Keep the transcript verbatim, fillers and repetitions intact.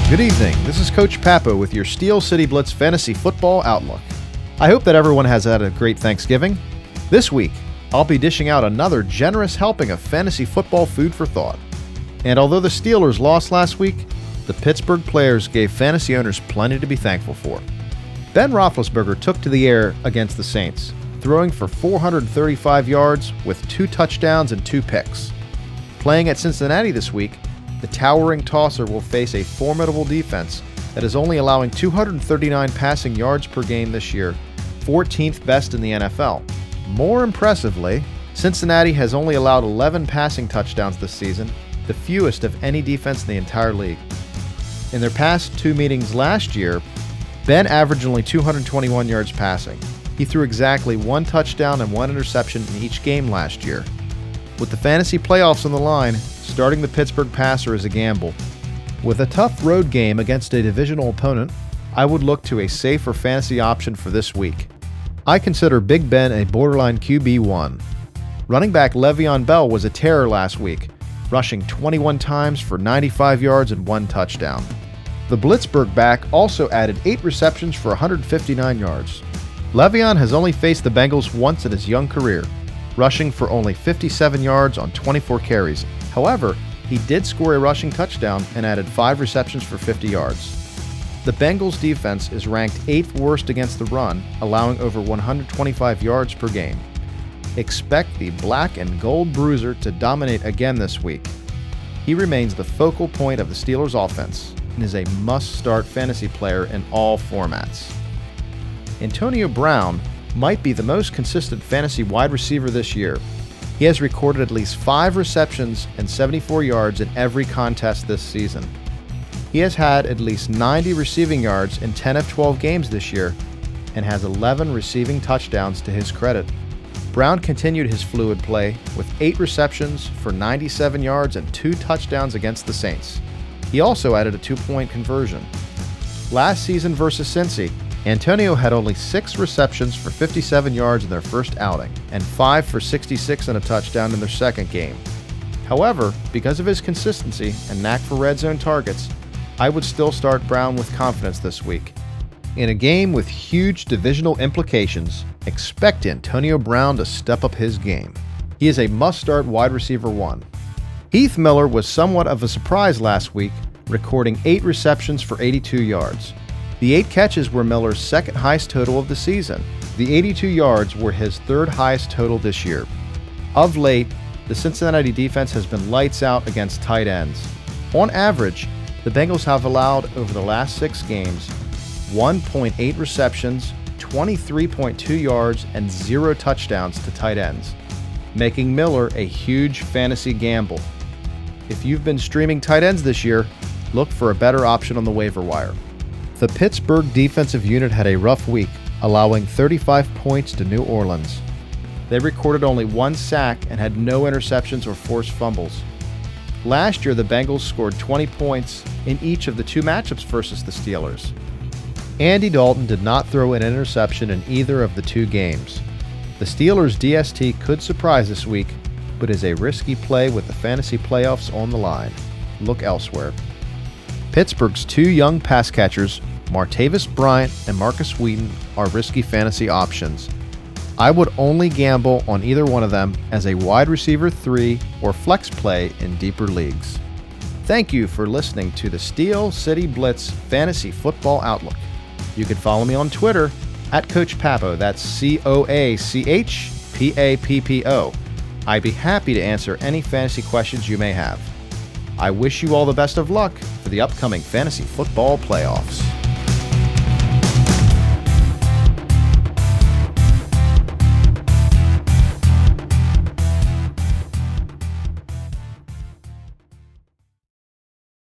Good evening. This is Coach Papo with your Steel City Blitz Fantasy Football Outlook. I hope that everyone has had a great Thanksgiving. This week, I'll be dishing out another generous helping of fantasy football food for thought. And although the Steelers lost last week, the Pittsburgh players gave fantasy owners plenty to be thankful for. Ben Roethlisberger took to the air against the Saints, throwing for four hundred thirty-five yards with two touchdowns and two picks. Playing at Cincinnati this week, the towering tosser will face a formidable defense that is only allowing two hundred thirty-nine passing yards per game this year, fourteenth best in the N F L. More impressively, Cincinnati has only allowed eleven passing touchdowns this season, the fewest of any defense in the entire league. In their past two meetings last year, Ben averaged only two hundred twenty-one yards passing. He threw exactly one touchdown and one interception in each game last year. With the fantasy playoffs on the line, starting the Pittsburgh passer is a gamble. With a tough road game against a divisional opponent, I would look to a safer fantasy option for this week. I consider Big Ben a borderline Q B one. Running back Le'Veon Bell was a terror last week, rushing twenty-one times for ninety-five yards and one touchdown. The Blitzburg back also added eight receptions for one hundred fifty-nine yards. Le'Veon has only faced the Bengals once in his young career, rushing for only fifty-seven yards on twenty-four carries. However, he did score a rushing touchdown and added five receptions for fifty yards. The Bengals defense is ranked eighth worst against the run, allowing over one hundred twenty-five yards per game. Expect the black and gold bruiser to dominate again this week. He remains the focal point of the Steelers' offense and is a must-start fantasy player in all formats. Antonio Brown might be the most consistent fantasy wide receiver this year. He has recorded at least five receptions and seventy-four yards in every contest this season. He has had at least ninety receiving yards in ten of twelve games this year and has eleven receiving touchdowns to his credit. Brown continued his fluid play with eight receptions for ninety-seven yards and two touchdowns against the Saints. He also added a two-point conversion. Last season versus Cincy, Antonio had only six receptions for fifty-seven yards in their first outing, and five for sixty-six and a touchdown in their second game. However, because of his consistency and knack for red zone targets, I would still start Brown with confidence this week. In a game with huge divisional implications, expect Antonio Brown to step up his game. He is a must-start wide receiver one. Heath Miller was somewhat of a surprise last week, recording eight receptions for eighty-two yards. The eight catches were Miller's second highest total of the season. The eighty-two yards were his third highest total this year. Of late, the Cincinnati defense has been lights out against tight ends. On average, the Bengals have allowed over the last six games one point eight receptions, twenty-three point two yards, and zero touchdowns to tight ends, making Miller a huge fantasy gamble. If you've been streaming tight ends this year, look for a better option on the waiver wire. The Pittsburgh defensive unit had a rough week, allowing thirty-five points to New Orleans. They recorded only one sack and had no interceptions or forced fumbles. Last year, the Bengals scored twenty points in each of the two matchups versus the Steelers. Andy Dalton did not throw an interception in either of the two games. The Steelers' D S T could surprise this week, but is a risky play with the fantasy playoffs on the line. Look elsewhere. Pittsburgh's two young pass catchers, Martavis Bryant and Marcus Wheaton, are risky fantasy options. I would only gamble on either one of them as a wide receiver three or flex play in deeper leagues. Thank you for listening to the Steel City Blitz Fantasy Football Outlook. You can follow me on Twitter at Coach Papo, that's C O A C H P A P P O. I'd be happy to answer any fantasy questions you may have. I wish you all the best of luck for the upcoming fantasy football playoffs.